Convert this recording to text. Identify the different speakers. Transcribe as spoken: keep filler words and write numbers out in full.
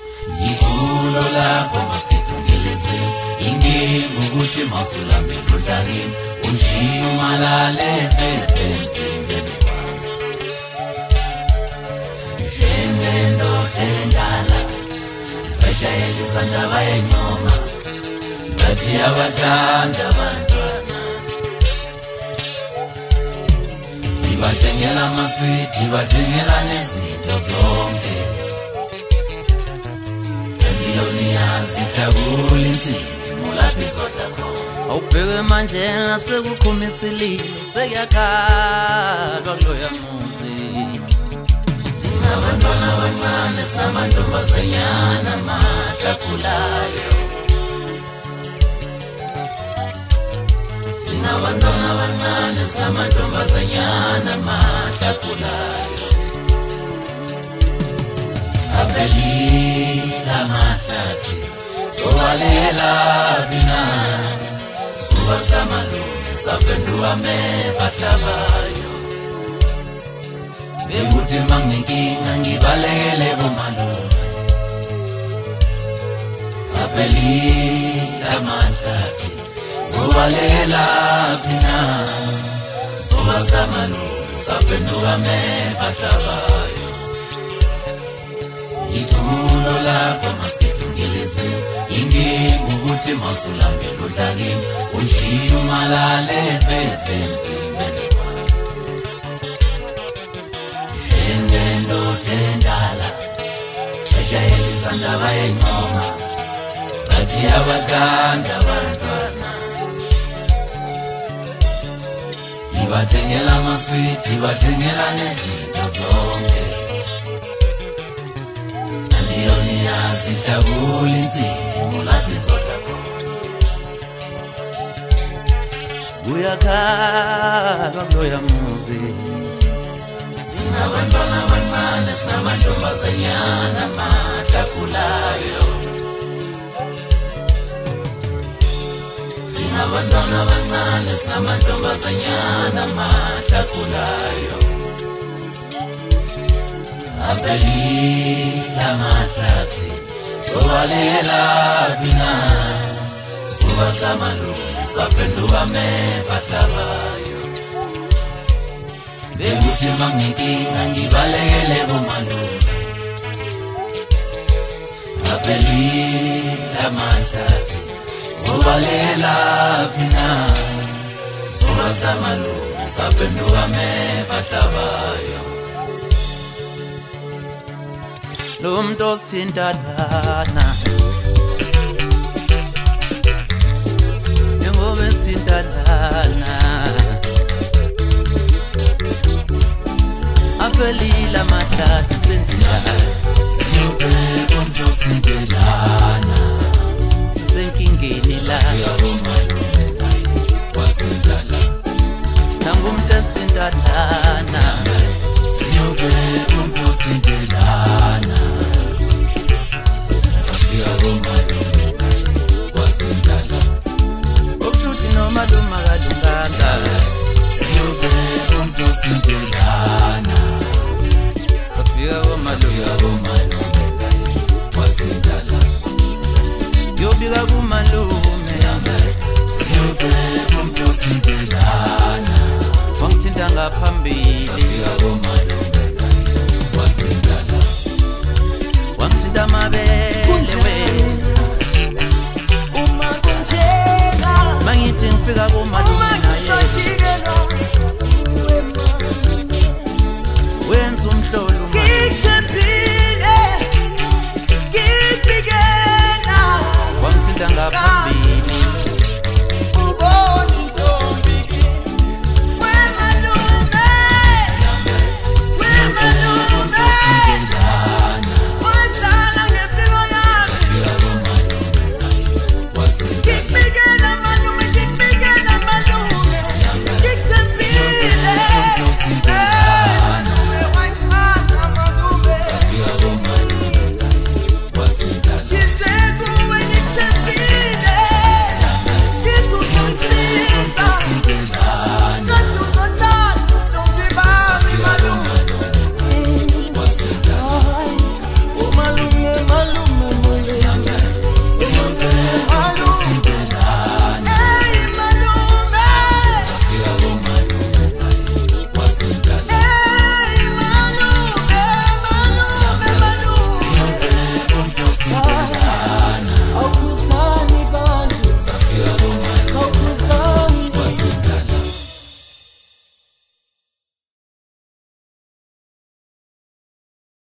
Speaker 1: Ikulo lakho masikungilise ingingu ukuthi masulambe lodlakini ujiyo malale phephe emzimbeni wami njengento endala bajayele izandla bayencoma bathi abathanda abantwana ibathengela amaswidi bathengela nezinto zonke Sijabuli nzima lapho izodla khona awubheke manje nasekukhumisilile sekuyakhalwa kuloya muzi sinabantwana abancane samantombazanyana amahlakulayo sinabantwana abancane samantombazanyana amahlakulayo apelila mahlathi sowalela bina suba samalume saphenduka mebahlabayo bekuthi manginenkinga ngibalekele komalume apelila mahlathi sowalela bina suba samalume saphenduka mebahlabayo Itulo lakho masikungilise ingingu ukuthi masulambe lodlakini ujiyo malale phephe emzimbeni wami njengento endala bajayele izandla bayencoma bathi abathanda abantwana ibathengela amaswidi bathengela nezinto zonke Sijabuli nzima lapho izodla khona uyakhalwa kuloya muzi sinabantwana abancane sinamantombazanyana amahlakulayo sinabantwana abancane sinamantombazanyana amahlakulayo apelila mahlathi sowalela bina suba samalume saphenduka mebahlabayo bekuthi manginenkinga ngibalekele komalume apelila mahlathi sowalela bina suba samalume saphenduka mebahlabayo Lumto sintadana Ngobe sintadana Apelila mahlathi sensiyana Siyobe kumto sintelana Sisenkingeni la Yaromalume naye wasindala Nangumte sintadana Siyobe kumto sintelana Maluma kalunganga siyobe umuntu sindelana kafika komalume wasindala yobika kumalume siyobe umuntu sindelana wangithinta ngaphambi